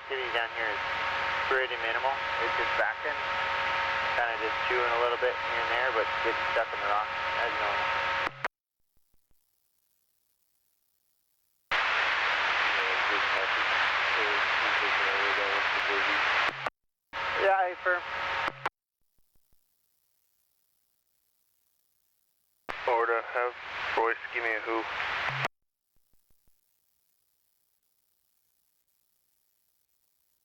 activity down here is pretty minimal. It's just backing, kind of just chewing a little bit here and there, but getting stuck in the rock as normal. Yeah, hey, firm. Order, have Royce give me a who.